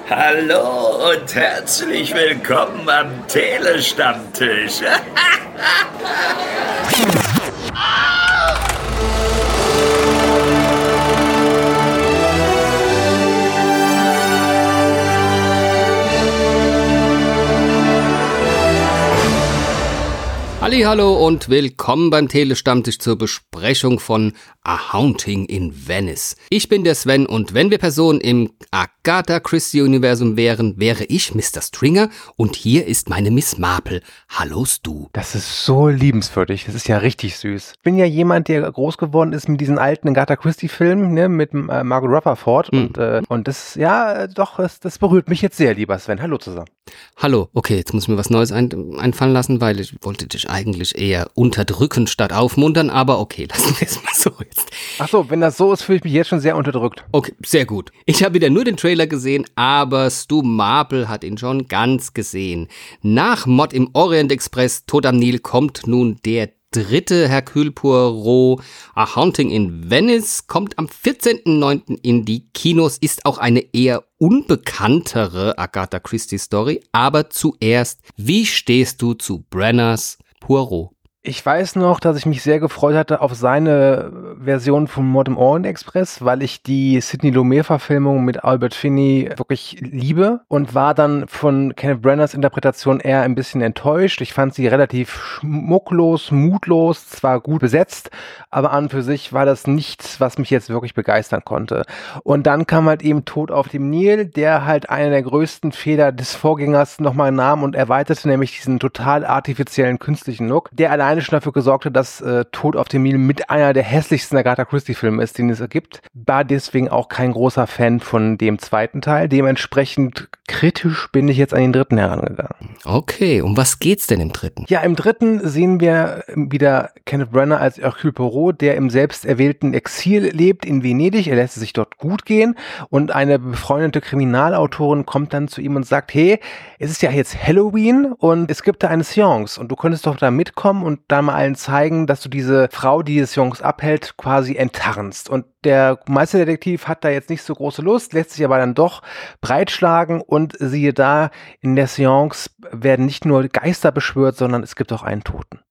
Hallo und herzlich willkommen am Telestammtisch. Hallihallo und willkommen beim Telestammtisch zur Besprechung von A Haunting in Venice. Ich bin der Sven und wenn wir Personen im Agatha Christie-Universum wären, wäre ich Mr. Stringer und hier ist meine Miss Marple. Hallo Stu. Das ist so liebenswürdig, das ist ja richtig süß. Ich bin ja jemand, der groß geworden ist mit diesen alten Agatha Christie-Filmen, ne, mit Margot Rutherford und das, ja, doch, das berührt mich jetzt sehr, lieber Sven. Hallo zusammen. Hallo, okay, jetzt muss ich mir was Neues einfallen lassen, weil ich wollte dich eigentlich eher unterdrücken statt aufmuntern, aber okay, lassen wir es mal so jetzt. Ach so, wenn das so ist, fühle ich mich jetzt schon sehr unterdrückt. Okay, sehr gut. Ich habe wieder nur den Trailer gesehen, aber Stu Marple hat ihn schon ganz gesehen. Nach Mord im Orient Express, Tod am Nil kommt nun der dritte Hercule Poirot, A Haunting in Venice, kommt am 14.09. in die Kinos, ist auch eine eher unbekanntere Agatha Christie Story, aber zuerst, wie stehst du zu Brenners Poirot? Ich weiß noch, dass ich mich sehr gefreut hatte auf seine Version von Mord im Orient Express, weil ich die Sidney Lumet-Verfilmung mit Albert Finney wirklich liebe und war dann von Kenneth Branaghs Interpretation eher ein bisschen enttäuscht. Ich fand sie relativ schmucklos, mutlos, zwar gut besetzt, aber an und für sich war das nichts, was mich jetzt wirklich begeistern konnte. Und dann kam halt eben Tod auf dem Nil, der halt einer der größten Fehler des Vorgängers nochmal nahm und erweiterte, nämlich diesen total artifiziellen künstlichen Look, der alleine schon dafür gesorgt hat, dass Tod auf dem Nil mit einer der hässlichsten Agatha Christie-Filme ist, den es gibt. War deswegen auch kein großer Fan von dem zweiten Teil. Dementsprechend kritisch bin ich jetzt an den dritten herangegangen. Okay, um was geht's denn im dritten? Ja, im dritten sehen wir wieder Kenneth Branagh als Hercule Poirot, der im selbst erwählten Exil lebt in Venedig. Er lässt es sich dort gut gehen und eine befreundete Kriminalautorin kommt dann zu ihm und sagt, hey, es ist ja jetzt Halloween und es gibt da eine Seance und du könntest doch da mitkommen und da mal allen zeigen, dass du diese Frau, die diese Seance abhält, quasi enttarnst. Und der Meisterdetektiv hat da jetzt nicht so große Lust, lässt sich aber dann doch breitschlagen und siehe da, in der Seance werden nicht nur Geister beschwört, sondern es gibt auch einen Toten.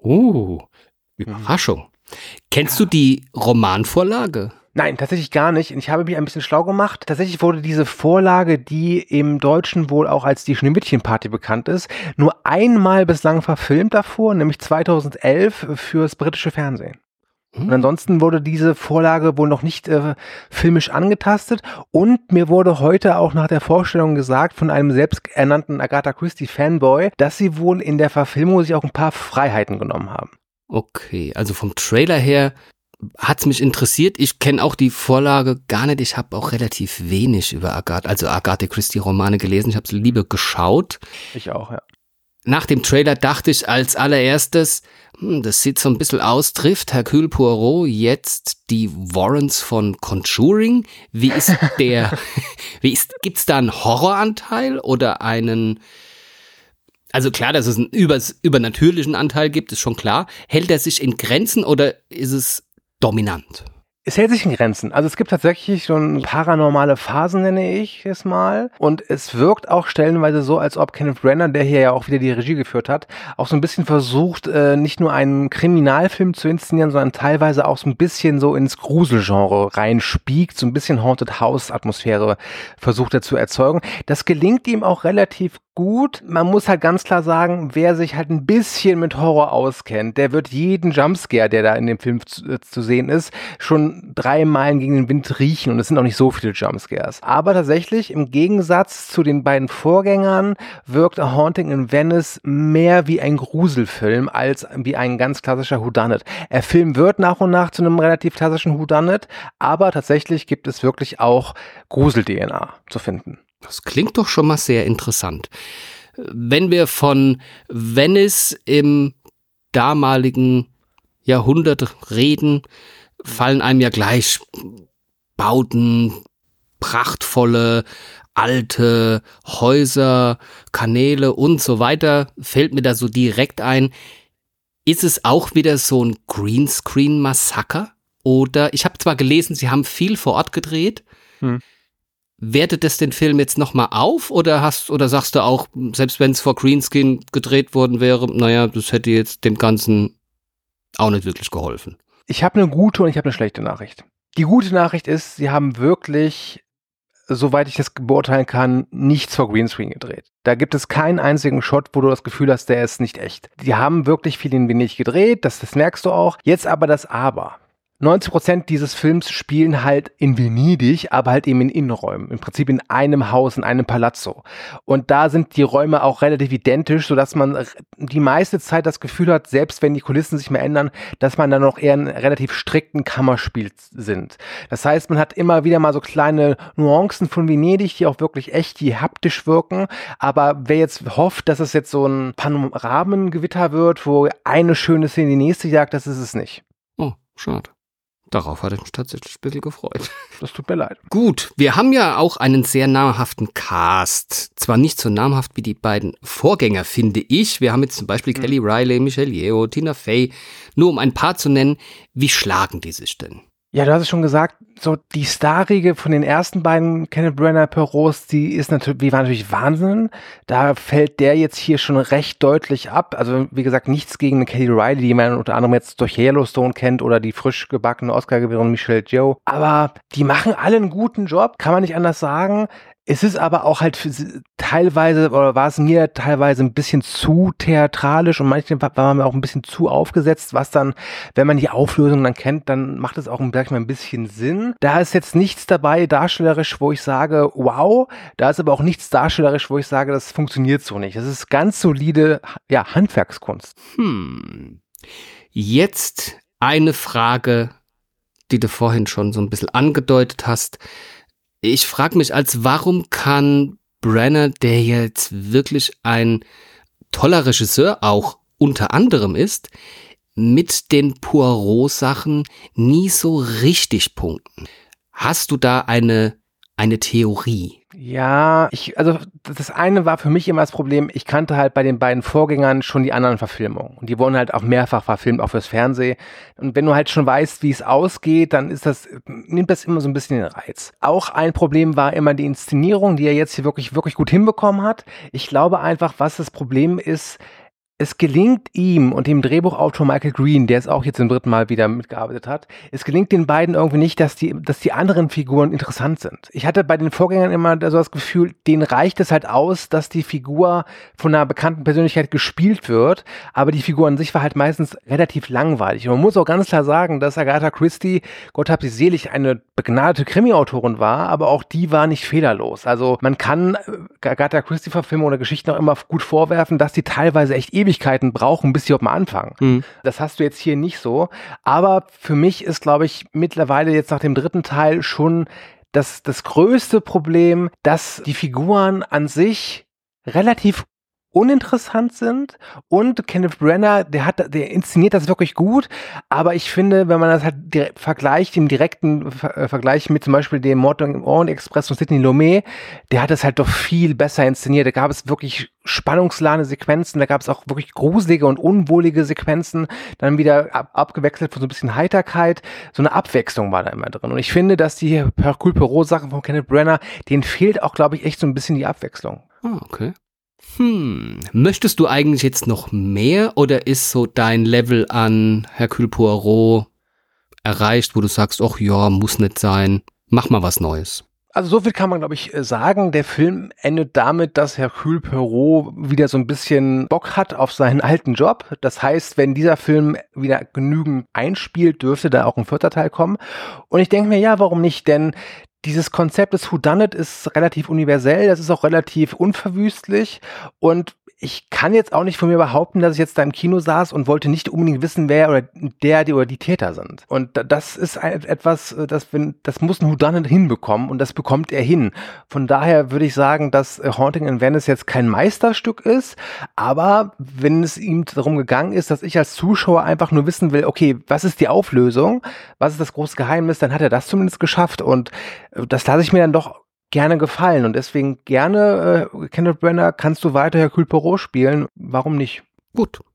Überraschung. Kennst du die Romanvorlage? Nein, tatsächlich gar nicht. Ich habe mich ein bisschen schlau gemacht. Tatsächlich wurde diese Vorlage, die im Deutschen wohl auch als die Schneewittchenparty bekannt ist, nur einmal bislang verfilmt davor, nämlich 2011 fürs britische Fernsehen. Und ansonsten wurde diese Vorlage wohl noch nicht filmisch angetastet und mir wurde heute auch nach der Vorstellung gesagt von einem selbsternannten Agatha Christie Fanboy, dass sie wohl in der Verfilmung sich auch ein paar Freiheiten genommen haben. Okay, also vom Trailer her hat's mich interessiert. Ich kenne auch die Vorlage gar nicht. Ich habe auch relativ wenig über Agatha Christie Romane gelesen. Ich habe sie lieber geschaut. Ich auch, ja. Nach dem Trailer dachte ich als allererstes, das sieht so ein bisschen aus, trifft Hercule Poirot jetzt die Warrens von Conjuring? Gibt's da einen Horroranteil oder einen, also klar, dass es einen übernatürlichen Anteil gibt, ist schon klar. Hält er sich in Grenzen oder ist es dominant? Es hält sich in Grenzen. Also es gibt tatsächlich schon paranormale Phasen, nenne ich es mal. Und es wirkt auch stellenweise so, als ob Kenneth Branagh, der hier ja auch wieder die Regie geführt hat, auch so ein bisschen versucht, nicht nur einen Kriminalfilm zu inszenieren, sondern teilweise auch so ein bisschen so ins Gruselgenre reinspiegt, so ein bisschen Haunted House-Atmosphäre versucht er zu erzeugen. Das gelingt ihm auch relativ gut. Man muss halt ganz klar sagen, wer sich halt ein bisschen mit Horror auskennt, der wird jeden Jumpscare, der da in dem Film zu sehen ist, schon 3 Meilen gegen den Wind riechen und es sind auch nicht so viele Jumpscares. Aber tatsächlich, im Gegensatz zu den beiden Vorgängern, wirkt A Haunting in Venice mehr wie ein Gruselfilm als wie ein ganz klassischer Whodunit. Der Film wird nach und nach zu einem relativ klassischen Whodunit, aber tatsächlich gibt es wirklich auch Grusel-DNA zu finden. Das klingt doch schon mal sehr interessant. Wenn wir von Venice im damaligen Jahrhundert reden, fallen einem ja gleich Bauten, prachtvolle, alte Häuser, Kanäle und so weiter. Fällt mir da so direkt ein. Ist es auch wieder so ein Greenscreen-Massaker? Oder, ich habe zwar gelesen, sie haben viel vor Ort gedreht, wertet das den Film jetzt nochmal auf oder sagst du auch, selbst wenn es vor Greenscreen gedreht worden wäre, naja, das hätte jetzt dem Ganzen auch nicht wirklich geholfen? Ich habe eine gute und ich habe eine schlechte Nachricht. Die gute Nachricht ist, sie haben wirklich, soweit ich das beurteilen kann, nichts vor Greenscreen gedreht. Da gibt es keinen einzigen Shot, wo du das Gefühl hast, der ist nicht echt. Die haben wirklich viel in Venedig gedreht, das merkst du auch. Jetzt aber das Aber. 90% dieses Films spielen halt in Venedig, aber halt eben in Innenräumen. Im Prinzip in einem Haus, in einem Palazzo. Und da sind die Räume auch relativ identisch, sodass man die meiste Zeit das Gefühl hat, selbst wenn die Kulissen sich mal ändern, dass man dann noch eher in relativ strikten Kammerspiel sind. Das heißt, man hat immer wieder mal so kleine Nuancen von Venedig, die auch wirklich echt, die haptisch wirken. Aber wer jetzt hofft, dass es jetzt so ein Panoramengewitter wird, wo eine schöne Szene die nächste jagt, das ist es nicht. Oh, schade. Darauf hatte ich mich tatsächlich ein bisschen gefreut. Das tut mir leid. Gut, wir haben ja auch einen sehr namhaften Cast. Zwar nicht so namhaft wie die beiden Vorgänger, finde ich. Wir haben jetzt zum Beispiel Kelly Reilly, Michelle Yeoh, Tina Fey. Nur um ein paar zu nennen. Wie schlagen die sich denn? Ja, du hast es schon gesagt, so die Starriege von den ersten beiden Kenneth Branagh Poirots, die war natürlich Wahnsinn. Da fällt der jetzt hier schon recht deutlich ab. Also wie gesagt, nichts gegen Kelly Reilly, die man unter anderem jetzt durch Yellowstone kennt, oder die frisch gebackene Oscar-Gewinnerin Michelle Yeoh. Aber die machen alle einen guten Job, kann man nicht anders sagen. Es ist aber auch halt teilweise, oder war es mir teilweise ein bisschen zu theatralisch und manchmal war mir auch ein bisschen zu aufgesetzt, was dann, wenn man die Auflösung dann kennt, dann macht es auch, sag ich mal, ein bisschen Sinn. Da ist jetzt nichts dabei darstellerisch, wo ich sage, wow, da ist aber auch nichts darstellerisch, wo ich sage, das funktioniert so nicht. Das ist ganz solide, ja, Handwerkskunst. Jetzt eine Frage, die du vorhin schon so ein bisschen angedeutet hast. Ich frage mich warum kann Branagh, der jetzt wirklich ein toller Regisseur auch unter anderem ist, mit den Poirot-Sachen nie so richtig punkten? Hast du da eine Theorie? Ja, also das eine war für mich immer das Problem, ich kannte halt bei den beiden Vorgängern schon die anderen Verfilmungen. Und die wurden halt auch mehrfach verfilmt, auch fürs Fernsehen. Und wenn du halt schon weißt, wie es ausgeht, dann nimmt das immer so ein bisschen den Reiz. Auch ein Problem war immer die Inszenierung, die er jetzt hier wirklich, wirklich gut hinbekommen hat. Ich glaube einfach, was das Problem ist, es gelingt ihm und dem Drehbuchautor Michael Green, der es auch jetzt zum dritten Mal wieder mitgearbeitet hat, es gelingt den beiden irgendwie nicht, dass die anderen Figuren interessant sind. Ich hatte bei den Vorgängern immer so das Gefühl, denen reicht es halt aus, dass die Figur von einer bekannten Persönlichkeit gespielt wird, aber die Figur an sich war halt meistens relativ langweilig. Und man muss auch ganz klar sagen, dass Agatha Christie, Gott hab sie selig, eine begnadete Krimi-Autorin war, aber auch die war nicht fehlerlos. Also man kann Agatha Christie-Verfilmungen oder Geschichten auch immer gut vorwerfen, dass die teilweise echt Ewigkeiten brauchen, bis sie überhaupt mal anfangen. Das hast du jetzt hier nicht so. Aber für mich ist, glaube ich, mittlerweile jetzt nach dem dritten Teil schon das größte Problem, dass die Figuren an sich relativ uninteressant sind, und Kenneth Branagh, der inszeniert das wirklich gut, aber ich finde, wenn man das halt vergleicht, im direkten Vergleich mit zum Beispiel dem Mord im Orient Express von Sidney Lumet, der hat das halt doch viel besser inszeniert. Da gab es wirklich spannungsladende Sequenzen, da gab es auch wirklich gruselige und unwohlige Sequenzen, dann wieder abgewechselt von so ein bisschen Heiterkeit, so eine Abwechslung war da immer drin. Und ich finde, dass die Hercule Poirot-Sachen von Kenneth Branagh, denen fehlt auch, glaube ich, echt so ein bisschen die Abwechslung. Okay. Möchtest du eigentlich jetzt noch mehr, oder ist so dein Level an Hercule Poirot erreicht, wo du sagst, ach ja, muss nicht sein, mach mal was Neues? Also so viel kann man, glaube ich, sagen. Der Film endet damit, dass Hercule Poirot wieder so ein bisschen Bock hat auf seinen alten Job. Das heißt, wenn dieser Film wieder genügend einspielt, dürfte da auch ein 4. Teil kommen. Und ich denke mir, ja, warum nicht? Denn dieses Konzept des Whodunit ist relativ universell, das ist auch relativ unverwüstlich, und ich kann jetzt auch nicht von mir behaupten, dass ich jetzt da im Kino saß und wollte nicht unbedingt wissen, wer oder die Täter sind. Und das ist etwas, das muss ein Whodunit hinbekommen, und das bekommt er hin. Von daher würde ich sagen, dass Haunting in Venice jetzt kein Meisterstück ist, aber wenn es ihm darum gegangen ist, dass ich als Zuschauer einfach nur wissen will, okay, was ist die Auflösung, was ist das große Geheimnis, dann hat er das zumindest geschafft, und das lasse ich mir dann doch gerne gefallen, und deswegen gerne, Kenneth Branagh, kannst du weiter Hercule Poirot spielen, warum nicht? Gut,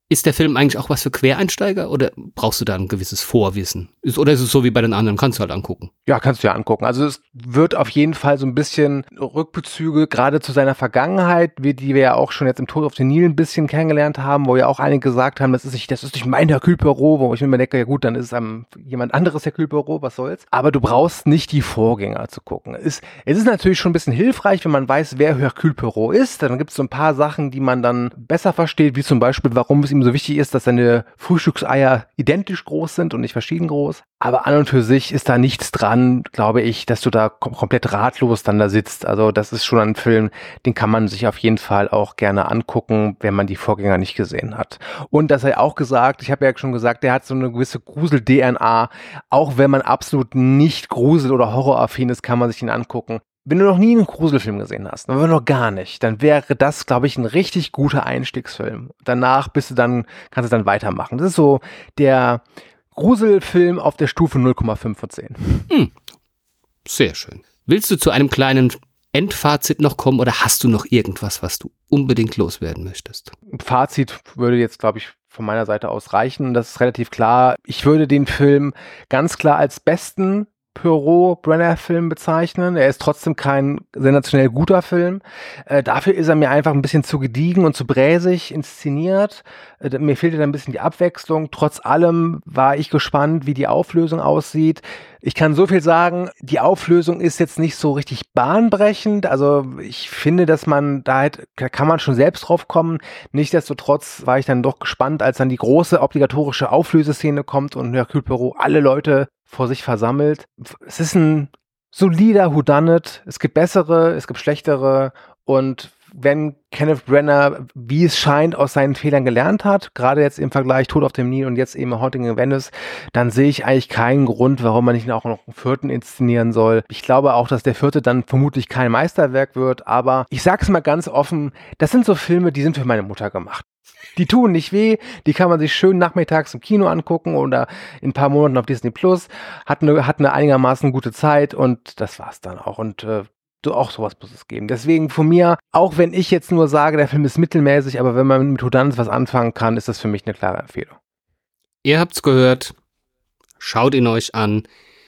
Ist der Film eigentlich auch was für Quereinsteiger oder brauchst du da ein gewisses Vorwissen? Oder ist es so wie bei den anderen, kannst du halt angucken? Ja, kannst du ja angucken. Also es wird auf jeden Fall so ein bisschen Rückbezüge, gerade zu seiner Vergangenheit, die wir ja auch schon jetzt im Tod auf den Nil ein bisschen kennengelernt haben, wo ja auch einige gesagt haben, das ist nicht mein Hercule Poirot, wo ich mir denke, ja gut, dann ist es jemand anderes Hercule Poirot, was soll's. Aber du brauchst nicht die Vorgänger zu gucken. Es ist natürlich schon ein bisschen hilfreich, wenn man weiß, wer Hercule Poirot ist. Dann gibt es so ein paar Sachen, die man dann besser versteht, wie zum Beispiel, warum es ihm so wichtig ist, dass seine Frühstückseier identisch groß sind und nicht verschieden groß. Aber an und für sich ist da nichts dran, glaube ich, dass du da komplett ratlos dann da sitzt. Also das ist schon ein Film, den kann man sich auf jeden Fall auch gerne angucken, wenn man die Vorgänger nicht gesehen hat. Und das sei auch gesagt, ich habe ja schon gesagt, der hat so eine gewisse Grusel-DNA. Auch wenn man absolut nicht grusel- oder horroraffin ist, kann man sich ihn angucken. Wenn du noch nie einen Gruselfilm gesehen hast, aber noch gar nicht, dann wäre das, glaube ich, ein richtig guter Einstiegsfilm. Danach kannst du dann weitermachen. Das ist so der Gruselfilm auf der Stufe 0,5 von 10. Sehr schön. Willst du zu einem kleinen Endfazit noch kommen oder hast du noch irgendwas, was du unbedingt loswerden möchtest? Fazit würde jetzt, glaube ich, von meiner Seite aus reichen. Das ist relativ klar. Ich würde den Film ganz klar als besten Poirot-Brenner-Film bezeichnen. Er ist trotzdem kein sensationell guter Film. Dafür ist er mir einfach ein bisschen zu gediegen und zu bräsig inszeniert. Mir fehlte da ein bisschen die Abwechslung. Trotz allem war ich gespannt, wie die Auflösung aussieht. Ich kann so viel sagen, die Auflösung ist jetzt nicht so richtig bahnbrechend. Also ich finde, dass da kann man schon selbst drauf kommen. Nichtsdestotrotz war ich dann doch gespannt, als dann die große obligatorische Auflöseszene kommt und Hercule Poirot alle Leute vor sich versammelt. Es ist ein solider Whodunit. Es gibt bessere, es gibt schlechtere. Und wenn Kenneth Branagh, wie es scheint, aus seinen Fehlern gelernt hat, gerade jetzt im Vergleich Tod auf dem Nil und jetzt eben Haunting in Venice, dann sehe ich eigentlich keinen Grund, warum man nicht auch noch einen vierten inszenieren soll. Ich glaube auch, dass der vierte dann vermutlich kein Meisterwerk wird, aber ich sag's mal ganz offen, das sind so Filme, die sind für meine Mutter gemacht. Die tun nicht weh, die kann man sich schön nachmittags im Kino angucken oder in ein paar Monaten auf Disney Plus, hat eine einigermaßen gute Zeit und das war's dann auch. Und auch sowas muss es geben. Deswegen von mir, auch wenn ich jetzt nur sage, der Film ist mittelmäßig, aber wenn man mit Whodunits was anfangen kann, ist das für mich eine klare Empfehlung. Ihr habt's gehört, schaut ihn euch an.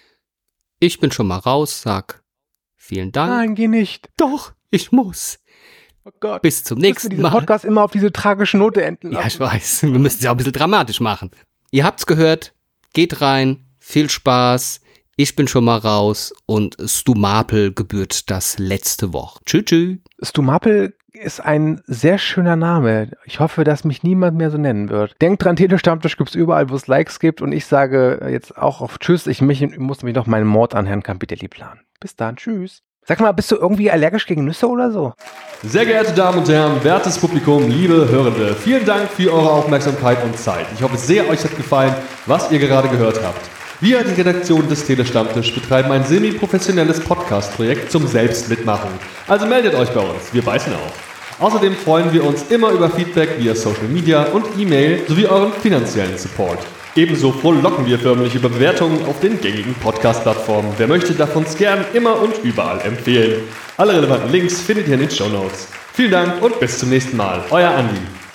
Ich bin schon mal raus, sag vielen Dank. Nein, geh nicht. Doch, ich muss. Oh Gott. Bis zum nächsten Mal. Podcast immer auf diese tragische Note enden lassen. Ja, ich weiß. Wir müssen es ja auch ein bisschen dramatisch machen. Ihr habt's gehört. Geht rein. Viel Spaß. Ich bin schon mal raus. Und Stu Maple gebührt das letzte Wort. Tschüss, tschüss. Stu Maple ist ein sehr schöner Name. Ich hoffe, dass mich niemand mehr so nennen wird. Denkt dran, Telestammtisch gibt's überall, wo es Likes gibt. Und ich sage jetzt auch auf Tschüss. Ich muss mich noch meinen Mord an Herrn Campitelli planen. Bis dann. Tschüss. Sag mal, bist du irgendwie allergisch gegen Nüsse oder so? Sehr geehrte Damen und Herren, wertes Publikum, liebe Hörende, vielen Dank für eure Aufmerksamkeit und Zeit. Ich hoffe sehr, euch hat gefallen, was ihr gerade gehört habt. Wir, die Redaktion des Telestammtisch, betreiben ein semi-professionelles Podcast-Projekt zum Selbstmitmachen. Also meldet euch bei uns, wir beißen auf. Außerdem freuen wir uns immer über Feedback via Social Media und E-Mail sowie euren finanziellen Support. Ebenso frohlocken wir förmlich über Bewertungen auf den gängigen Podcast-Plattformen. Wer möchte, darf uns gern immer und überall empfehlen. Alle relevanten Links findet ihr in den Shownotes. Vielen Dank und bis zum nächsten Mal. Euer Andi.